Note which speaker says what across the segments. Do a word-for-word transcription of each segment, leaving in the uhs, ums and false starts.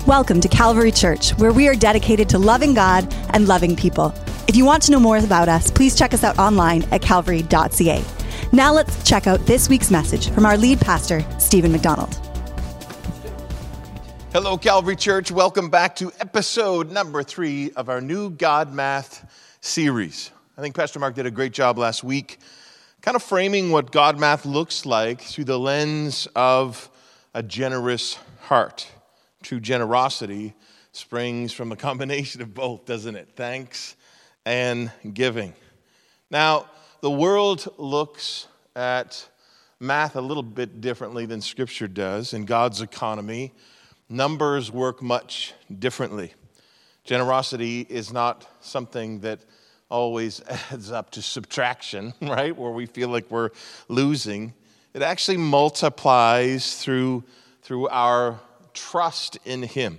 Speaker 1: Welcome to Calvary Church, where we are dedicated to loving God and loving people. If you want to know more about us, please check us out online at calvary dot c a. Now let's check out this week's message from our lead pastor, Stephen McDonald.
Speaker 2: Hello, Calvary Church. Welcome back to episode number three of our new God Math series. I think Pastor Mark did a great job last week, kind of framing what God Math looks like through the lens of a generous heart. True generosity springs from a combination of both, doesn't it? Thanks and giving. Now, the world looks at math a little bit differently than Scripture does. In God's economy, numbers work much differently. Generosity is not something that always adds up to subtraction, right? Where we feel like we're losing. It actually multiplies through, through our trust in Him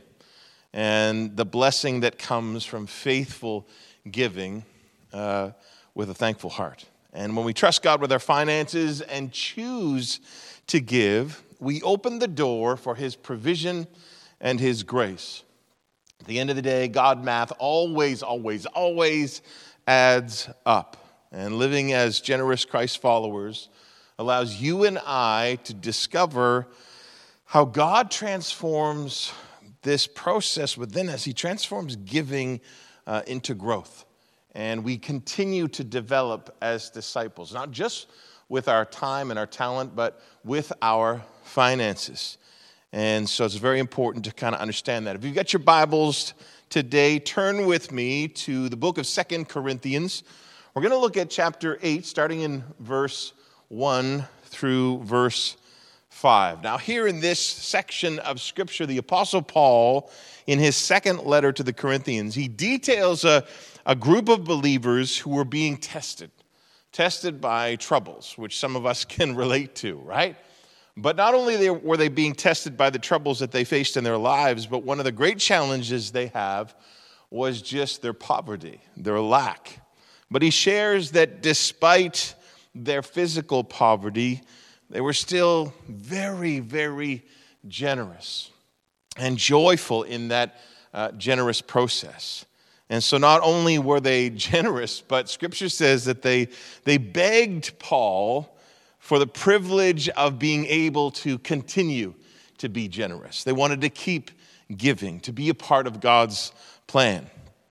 Speaker 2: and the blessing that comes from faithful giving uh, with a thankful heart. And when we trust God with our finances and choose to give, we open the door for His provision and His grace. At the end of the day, God Math always, always, always adds up. And living as generous Christ followers allows you and I to discover how God transforms this process within us. He transforms giving uh, into growth. And we continue to develop as disciples, not just with our time and our talent, but with our finances. And so it's very important to kind of understand that. If you've got your Bibles today, turn with me to the book of Second Corinthians. We're going to look at chapter eight, starting in verse one through verse five. Now, here in this section of Scripture, the Apostle Paul, in his second letter to the Corinthians, he details a, a group of believers who were being tested, tested by troubles, which some of us can relate to, right? But not only were they being tested by the troubles that they faced in their lives, but one of the great challenges they have was just their poverty, their lack. But he shares that despite their physical poverty, they were still very, very generous and joyful in that uh, generous process. And so not only were they generous, but Scripture says that they, they begged Paul for the privilege of being able to continue to be generous. They wanted to keep giving, to be a part of God's plan.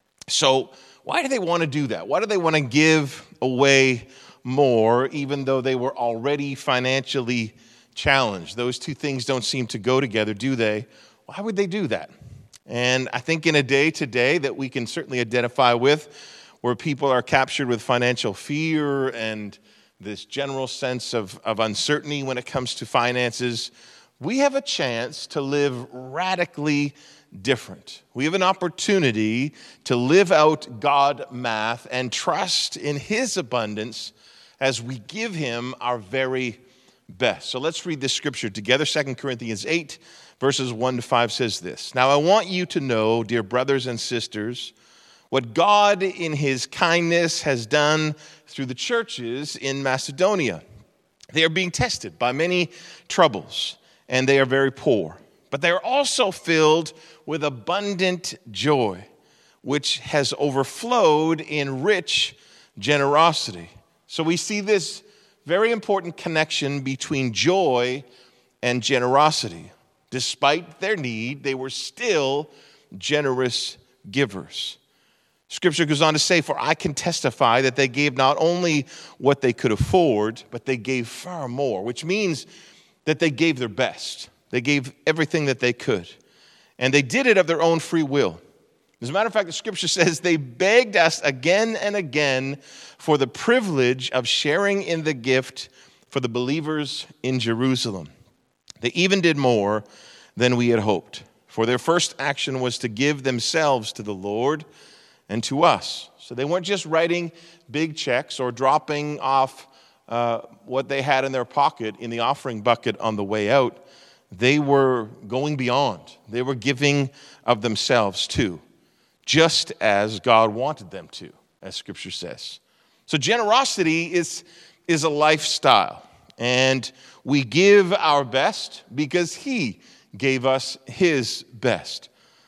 Speaker 2: So why do they want to do that? Why do they want to give away more, even though they were already financially challenged? Those two things don't seem to go together, do they? Why would they do that? And I think in a day today that we can certainly identify with, where people are captured with financial fear and this general sense of, of uncertainty when it comes to finances, we have a chance to live radically different. We have an opportunity to live out God Math and trust in His abundance as we give Him our very best. So let's read this scripture together. Second Corinthians eight, verses one to five says this. Now I want you to know, dear brothers and sisters, what God in His kindness has done through the churches in Macedonia. They are being tested by many troubles, and they are very poor. But they are also filled with abundant joy, which has overflowed in rich generosity. So we see this very important connection between joy and generosity. Despite their need, they were still generous givers. Scripture goes on to say, for I can testify that they gave not only what they could afford, but they gave far more, which means that they gave their best. They gave everything that they could. And they did it of their own free will. As a matter of fact, the Scripture says they begged us again and again for the privilege of sharing in the gift for the believers in Jerusalem. They even did more than we had hoped. For their first action was to give themselves to the Lord and to us. So they weren't just writing big checks or dropping off uh, what they had in their pocket in the offering bucket on the way out. They were going beyond. They were giving of themselves too, just as God wanted them to, as Scripture says. So generosity is, is a lifestyle, and we give our best because He gave us His best.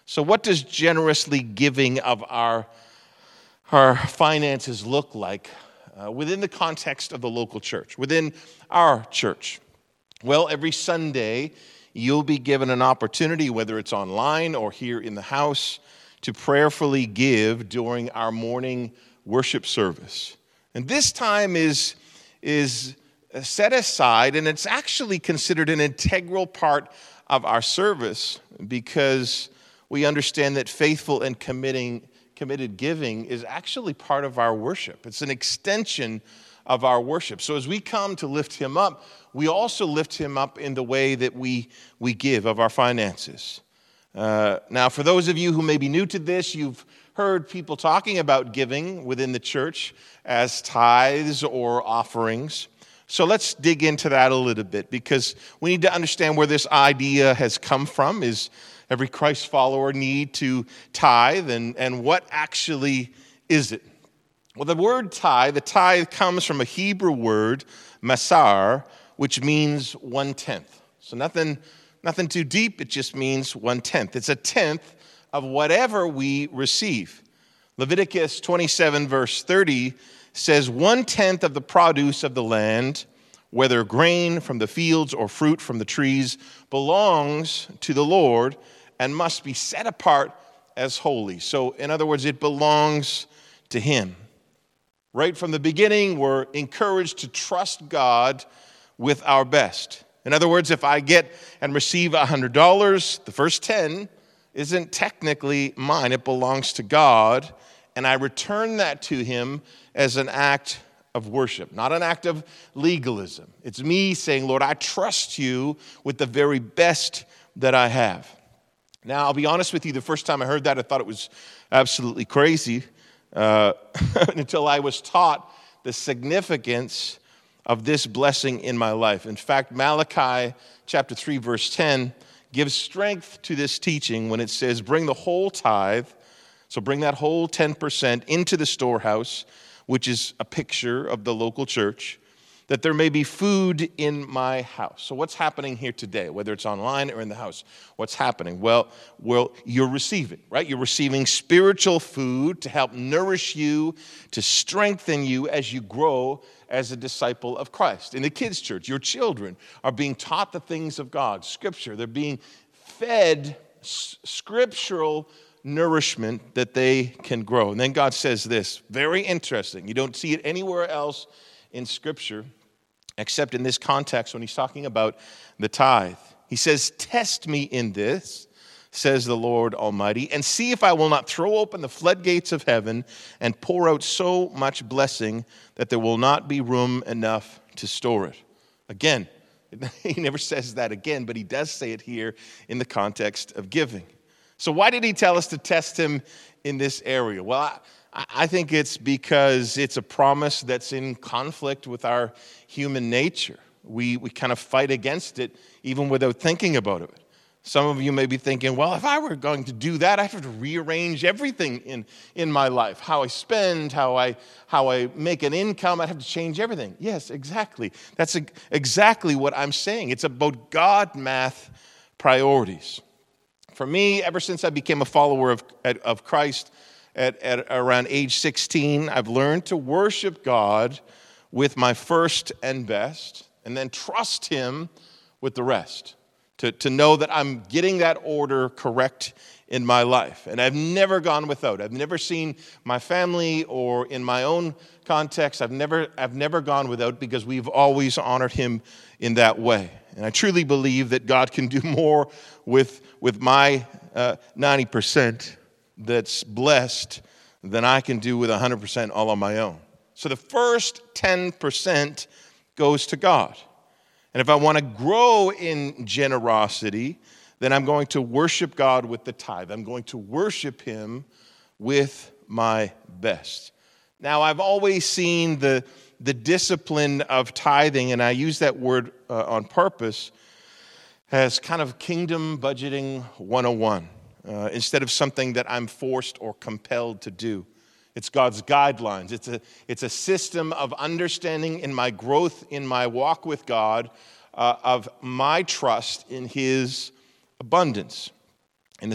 Speaker 2: So what does generously giving of our, our finances look like uh, within the context of the local church, within our church? Well, every Sunday, you'll be given an opportunity, whether it's online or here in the house, to prayerfully give during our morning worship service. And this time is, is set aside, and it's actually considered an integral part of our service because we understand that faithful and committing, committed giving is actually part of our worship. It's an extension of our worship. So as we come to lift him up, we also lift him up in the way that we, we give of our finances. Uh, now, for those of you who may be new to this, you've heard people talking about giving within the church as tithes or offerings. So let's dig into that a little bit because we need to understand where this idea has come from. Is every Christ follower need to tithe, and, and what actually is it? Well, the word tithe, the tithe comes from a Hebrew word, masar, which means one-tenth. So nothing, nothing too deep, it just means one-tenth. It's a tenth of whatever we receive. Leviticus twenty-seven, verse thirty says, one-tenth of the produce of the land, whether grain from the fields or fruit from the trees, belongs to the Lord and must be set apart as holy. So, in other words, it belongs to him. Right from the beginning, we're encouraged to trust God with our best. In other words, if I get and receive one hundred dollars, the first ten isn't technically mine. It belongs to God, and I return that to him as an act of worship, not an act of legalism. It's me saying, Lord, I trust you with the very best that I have. Now, I'll be honest with you, the first time I heard that, I thought it was absolutely crazy uh, until I was taught the significance of this blessing in my life. In fact, Malachi chapter three, verse ten gives strength to this teaching when it says, bring the whole tithe, so bring that whole ten percent into the storehouse, which is a picture of the local church, that there may be food in my house. So what's happening here today, whether it's online or in the house? What's happening? Well, well, you're receiving, right? You're receiving spiritual food to help nourish you, to strengthen you as you grow as a disciple of Christ. In the kids' church, your children are being taught the things of God, Scripture. They're being fed s- scriptural nourishment that they can grow. And then God says this, very interesting. You don't see it anywhere else in Scripture except in this context when he's talking about the tithe. He says, test me in this, says the Lord Almighty, and see if I will not throw open the floodgates of heaven and pour out so much blessing that there will not be room enough to store it. Again, he never says that again, but he does say it here in the context of giving. So why did he tell us to test him in this area? Well, I, I think it's because it's a promise that's in conflict with our human nature. We, we kind of fight against it even without thinking about it. Some of you may be thinking, well, if I were going to do that, I have to rearrange everything in, in my life. How I spend, how I, how I make an income, I'd have to change everything. Yes, exactly. That's exactly what I'm saying. It's about God math priorities. For me, ever since I became a follower of, of Christ at, at around age sixteen, I've learned to worship God with my first and best, and then trust him with the rest. To, to know that I'm getting that order correct in my life. And I've never gone without. I've never seen my family or in my own context, I've never, I've never gone without because we've always honored him in that way. And I truly believe that God can do more with, with my uh, ninety percent that's blessed than I can do with one hundred percent all on my own. So the first ten percent goes to God. And if I want to grow in generosity, then I'm going to worship God with the tithe. I'm going to worship him with my best. Now, I've always seen the, the discipline of tithing, and I use that word uh, on purpose, as kind of kingdom budgeting one oh one, uh, instead of something that I'm forced or compelled to do. It's God's guidelines. It's a, it's a system of understanding in my growth, in my walk with God, uh, of my trust in his abundance. In, this,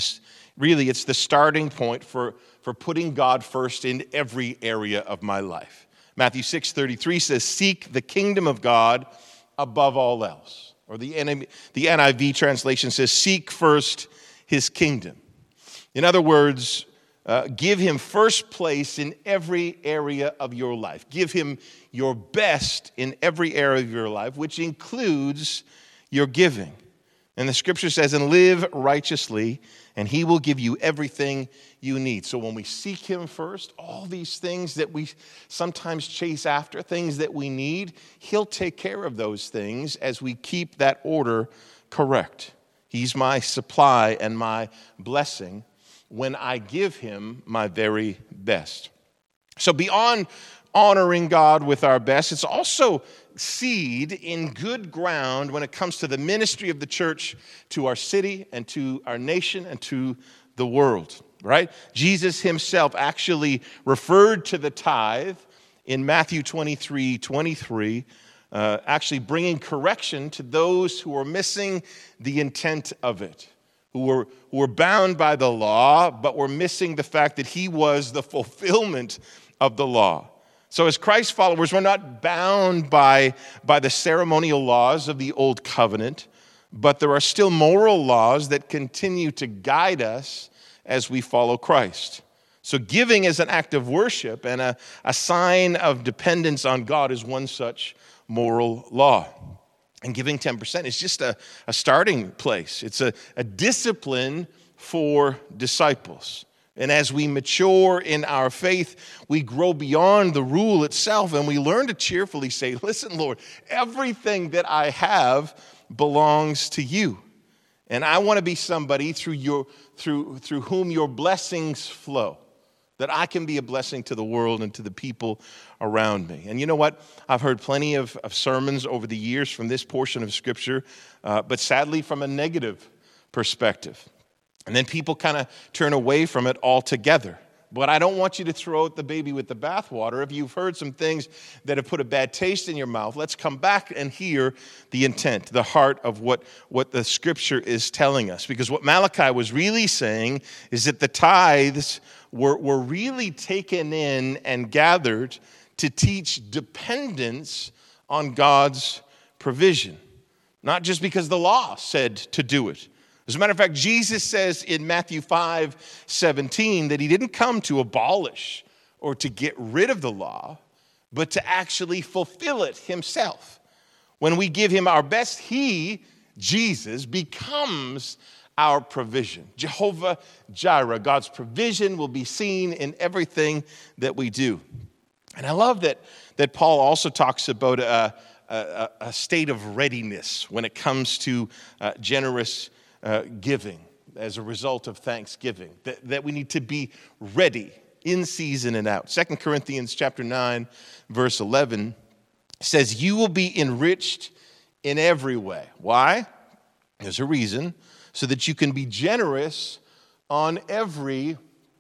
Speaker 2: Really, it's the starting point for, for putting God first in every area of my life. Matthew six thirty-three says, seek the kingdom of God above all else. Or the N I V translation says, seek first his kingdom. In other words, uh, give him first place in every area of your life. Give him your best in every area of your life, which includes your giving. And the scripture says, and live righteously, and he will give you everything you need. So when we seek him first, all these things that we sometimes chase after, things that we need, he'll take care of those things as we keep that order correct. He's my supply and my blessing when I give him my very best. So beyond honoring God with our best, it's also seed in good ground when it comes to the ministry of the church to our city and to our nation and to the world, right? Jesus himself actually referred to the tithe in Matthew twenty-three twenty-three, uh, actually bringing correction to those who were missing the intent of it, who were, who were bound by the law, but were missing the fact that he was the fulfillment of the law. So as Christ followers, we're not bound by, by the ceremonial laws of the old covenant, but there are still moral laws that continue to guide us as we follow Christ. So giving as an act of worship and a, a sign of dependence on God is one such moral law. And giving ten percent is just a, a starting place. It's a, a discipline for disciples. And as we mature in our faith, we grow beyond the rule itself, and we learn to cheerfully say, listen, Lord, everything that I have belongs to you. And I want to be somebody through your through through whom your blessings flow, that I can be a blessing to the world and to the people around me. And you know what? I've heard plenty of, of sermons over the years from this portion of Scripture, uh, but sadly from a negative perspective. And then people kind of turn away from it altogether. But I don't want you to throw out the baby with the bathwater. If you've heard some things that have put a bad taste in your mouth, let's come back and hear the intent, the heart of what, what the Scripture is telling us. Because what Malachi was really saying is that the tithes were, were really taken in and gathered to teach dependence on God's provision. Not just because the law said to do it. As a matter of fact, Jesus says in Matthew five seventeen that he didn't come to abolish or to get rid of the law, but to actually fulfill it himself. When we give him our best, he, Jesus, becomes our provision. Jehovah Jireh, God's provision will be seen in everything that we do. And I love that, that Paul also talks about a, a, a state of readiness when it comes to uh, generous Uh, giving as a result of thanksgiving, that, that we need to be ready in season and out. Second Corinthians chapter nine, verse eleven says, you will be enriched in every way. Why? There's a reason, so that you can be generous on every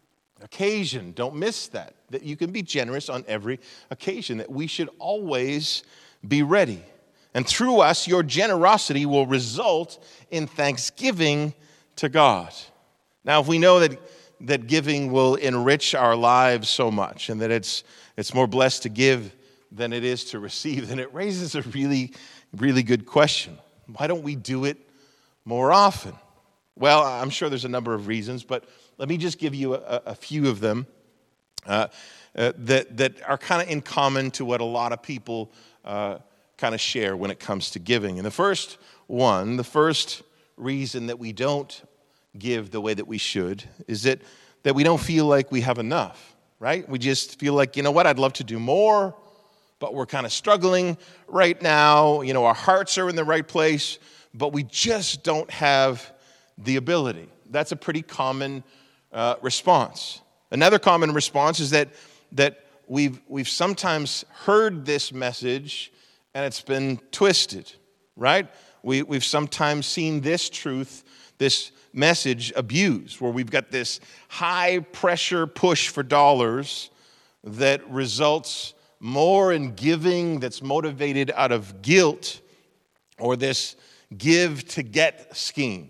Speaker 2: occasion. Don't miss that, that you can be generous on every occasion, that we should always be ready. And through us, your generosity will result in thanksgiving to God. Now, if we know that, that giving will enrich our lives so much and that it's, it's more blessed to give than it is to receive, then it raises a really, really good question. Why don't we do it more often? Well, I'm sure there's a number of reasons, but let me just give you a, a few of them uh, uh, that, that are kind of in common to what a lot of people uh kind of share when it comes to giving. And the first one, the first reason that we don't give the way that we should is that, that we don't feel like we have enough, right? We just feel like, you know what, I'd love to do more, but we're kind of struggling right now. You know, our hearts are in the right place, but we just don't have the ability. That's a pretty common uh, response. Another common response is that, that we've, we've sometimes heard this message and it's been twisted, right? We, we've sometimes seen this truth, this message abused, where we've got this high-pressure push for dollars that results more in giving that's motivated out of guilt or this give-to-get scheme.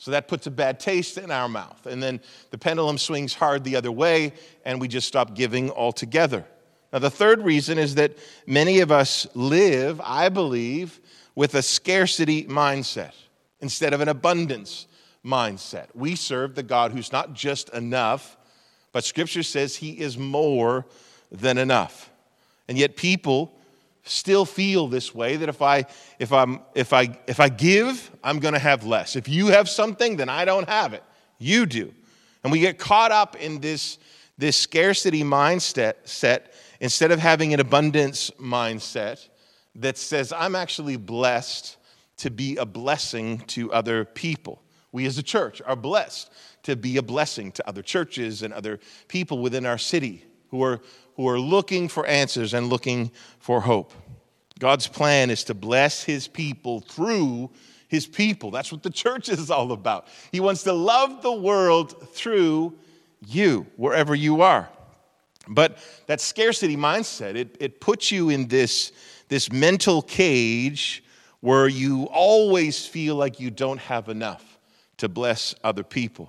Speaker 2: So that puts a bad taste in our mouth. And then the pendulum swings hard the other way, and we just stop giving altogether. Now, the third reason is that many of us live, I believe, with a scarcity mindset instead of an abundance mindset. We serve the God who's not just enough, but Scripture says he is more than enough. And yet people still feel this way, that if I if I'm if I if I give, I'm going to have less. If you have something, then I don't have it. You do. And we get caught up in this this scarcity mindset set instead of having an abundance mindset that says I'm actually blessed to be a blessing to other people. We as a church are blessed to be a blessing to other churches and other people within our city who are who are looking for answers and looking for hope. God's plan is to bless his people through his people. That's what the church is all about. He wants to love the world through you, wherever you are. But that scarcity mindset, it, it puts you in this, this mental cage where you always feel like you don't have enough to bless other people.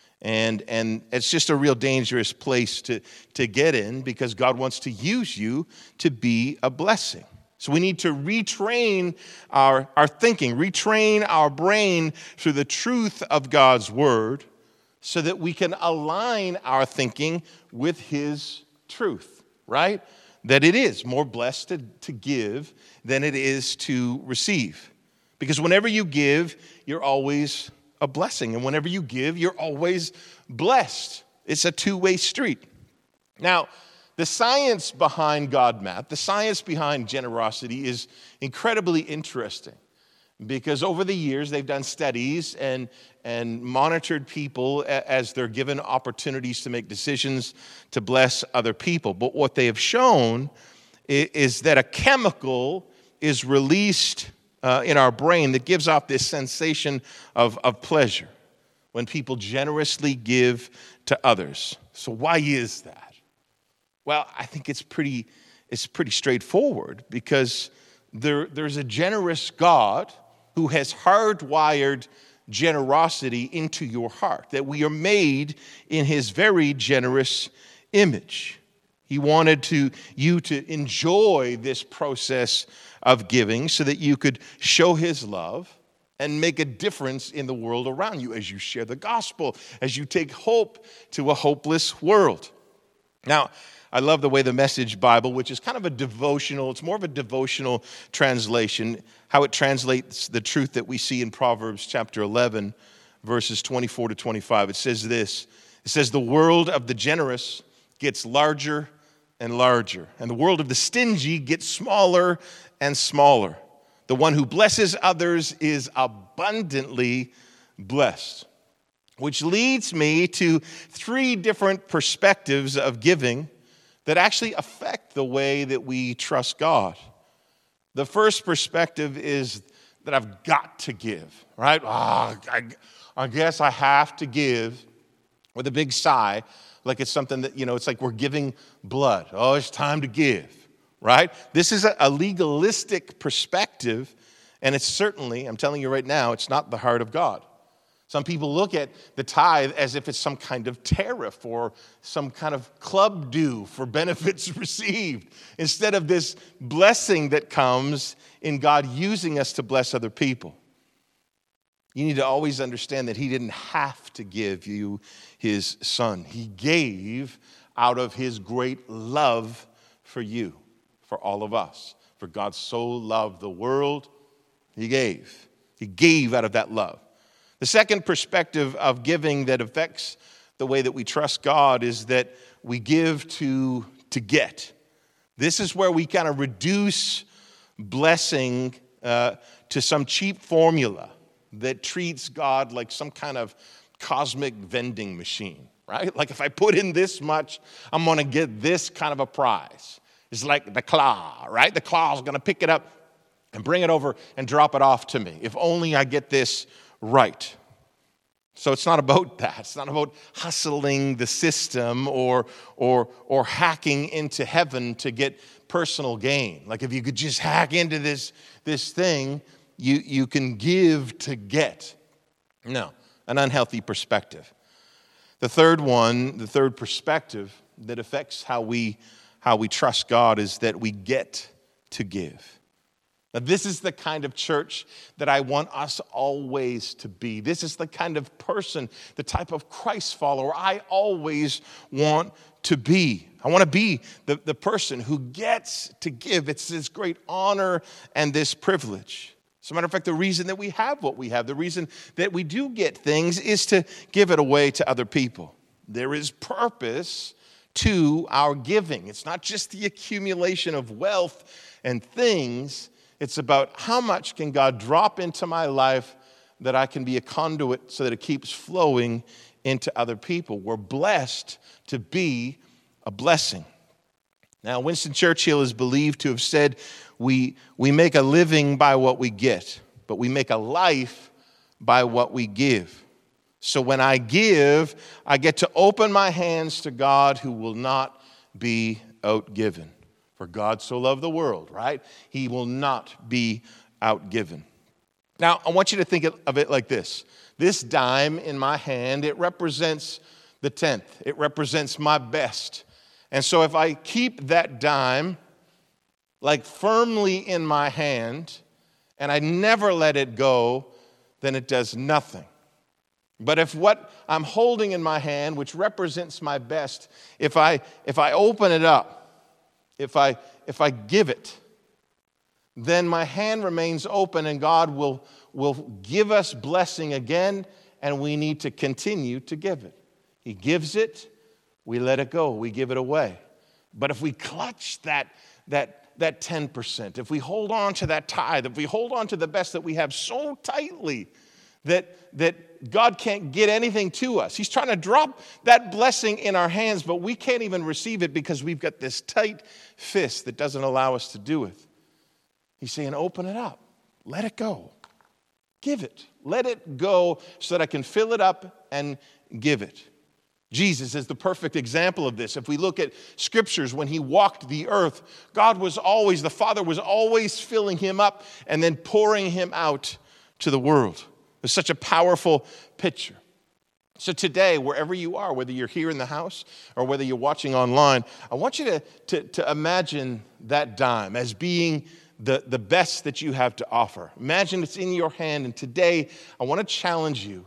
Speaker 2: And and it's just a real dangerous place to, to get in, because God wants to use you to be a blessing. So we need to retrain our, our thinking, retrain our brain through the truth of God's word so that we can align our thinking with his truth, right? That it is more blessed to, to give than it is to receive. Because whenever you give, you're always a blessing. And whenever you give, you're always blessed. It's a two-way street. Now, the science behind God math, the science behind generosity is incredibly interesting, because over the years they've done studies and, and monitored people as they're given opportunities to make decisions to bless other people. But what they have shown is that a chemical is released Uh, in our brain that gives off this sensation of, of pleasure when people generously give to others. So why is that? Well, I think it's pretty it's pretty straightforward, because there, there's a generous God who has hardwired generosity into your heart, that we are made in his very generous image. He wanted to you to enjoy this process of giving so that you could show his love and make a difference in the world around you as you share the gospel, as you take hope to a hopeless world. Now, I love the way the Message Bible, which is kind of a devotional, it's more of a devotional translation, how it translates the truth that we see in Proverbs chapter eleven, verses twenty-four to twenty-five. It says this, it says, "The world of the generous gets larger and larger, and the world of the stingy gets smaller and smaller. The one who blesses others is abundantly blessed." Which leads me to three different perspectives of giving that actually affect the way that we trust God. The first perspective is that I've got to give, right? Oh, I, I guess I have to give, with a big sigh, like it's something that, you know, it's like we're giving blood. Oh, it's time to give, right? This is a, a legalistic perspective, and it's certainly, I'm telling you right now, it's not the heart of God. Some people look at the tithe as if it's some kind of tariff or some kind of club due for benefits received, instead of this blessing that comes in God using us to bless other people. You need to always understand that he didn't have to give you his son. He gave out of his great love for you, for all of us. For God so loved the world, he gave. He gave out of that love. The second perspective of giving that affects the way that we trust God is that we give to, to get. This is where we kind of reduce blessing uh, to some cheap formula that treats God like some kind of cosmic vending machine, right? Like if I put in this much, I'm going to get this kind of a prize. It's like the claw, right? The claw is going to pick it up and bring it over and drop it off to me. If only I get this right. So it's not about that. It's not about hustling the system or or or hacking into heaven to get personal gain. Like if you could just hack into this, this thing, you, you can give to get. No, an unhealthy perspective. The third one, the third perspective that affects how we how we trust God is that we get to give. Now, this is the kind of church that I want us always to be. This is the kind of person, the type of Christ follower I always want to be. I want to be the, the person who gets to give. It's this great honor and this privilege. As a matter of fact, the reason that we have what we have, the reason that we do get things is to give it away to other people. There is purpose to our giving. It's not just the accumulation of wealth and things. It's about how much can God drop into my life that I can be a conduit so that it keeps flowing into other people. We're blessed to be a blessing. Now, Winston Churchill is believed to have said, we, we make a living by what we get, but we make a life by what we give. So when I give, I get to open my hands to God who will not be outgiven. For God so loved the world, right? He will not be outgiven. Now, I want you to think of it like this. This dime in my hand, it represents the tenth. It represents my best. And so if I keep that dime like firmly in my hand and I never let it go, then it does nothing. But if what I'm holding in my hand, which represents my best, if I if I open it up, If I if I give it, then my hand remains open and God will, will give us blessing again, and we need to continue to give it. He gives it, we let it go, we give it away. But if we clutch that, that, that ten percent, if we hold on to that tithe, if we hold on to the best that we have so tightly that, that God can't get anything to us. He's trying to drop that blessing in our hands, but we can't even receive it because we've got this tight fist that doesn't allow us to do it. He's saying, open it up. Let it go. Give it. Let it go so that I can fill it up and give it. Jesus is the perfect example of this. If we look at scriptures, when he walked the earth, God was always, the Father was always filling him up and then pouring him out to the world. It's such a powerful picture. So today, wherever you are, whether you're here in the house or whether you're watching online, I want you to, to, to imagine that dime as being the, the best that you have to offer. Imagine it's in your hand, and today I want to challenge you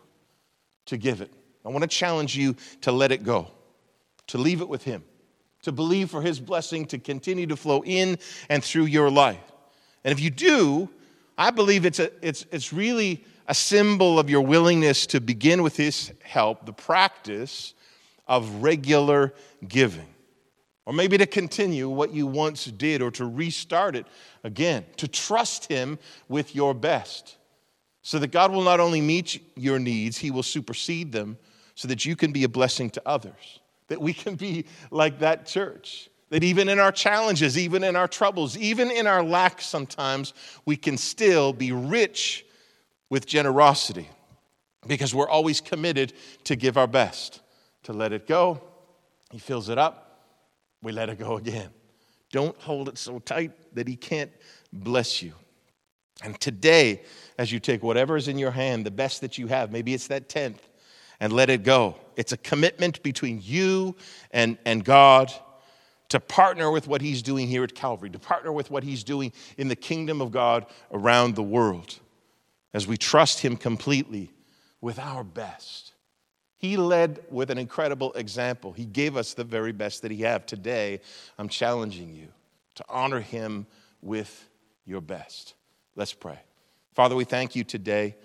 Speaker 2: to give it. I want to challenge you to let it go, to leave it with him, to believe for his blessing to continue to flow in and through your life. And if you do, I believe it's a, it's, it's really a symbol of your willingness to begin with his help, the practice of regular giving. Or maybe to continue what you once did, or to restart it again, to trust him with your best, so that God will not only meet your needs, he will supersede them, so that you can be a blessing to others, that we can be like that church. That even in our challenges, even in our troubles, even in our lack sometimes, we can still be rich with generosity, because we're always committed to give our best, to let it go. He fills it up, we let it go again. Don't hold it so tight that he can't bless you. And today, as you take whatever is in your hand, the best that you have, maybe it's that tenth, and let it go. It's a commitment between you and, and God to partner with what he's doing here at Calvary, to partner with what he's doing in the kingdom of God around the world, as we trust him completely with our best. He led with an incredible example. He gave us the very best that he have. Today, I'm challenging you to honor him with your best. Let's pray. Father, we thank you today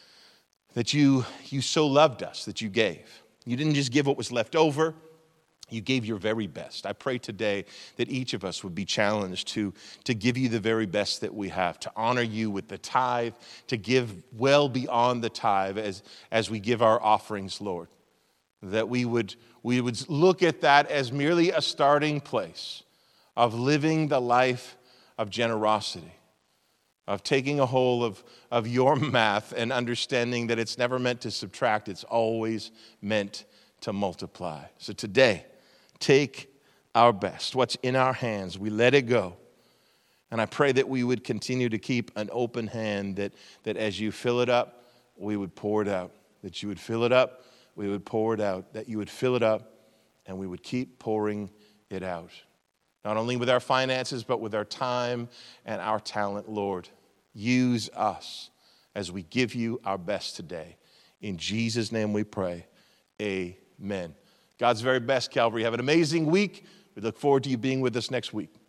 Speaker 2: that you, you so loved us, that you gave. You didn't just give what was left over. You gave your very best. I pray today that each of us would be challenged to, to give you the very best that we have, to honor you with the tithe, to give well beyond the tithe as, as we give our offerings, Lord. That we would, we would look at that as merely a starting place of living the life of generosity, of taking a hold of, of your math and understanding that it's never meant to subtract, it's always meant to multiply. So today, take our best, what's in our hands, we let it go. And I pray that we would continue to keep an open hand, that, that as you fill it up, we would pour it out, that you would fill it up, we would pour it out, that you would fill it up, and we would keep pouring it out. Not only with our finances, but with our time and our talent, Lord. Use us as we give you our best today. In Jesus' name we pray. Amen. God's very best, Calvary. Have an amazing week. We look forward to you being with us next week.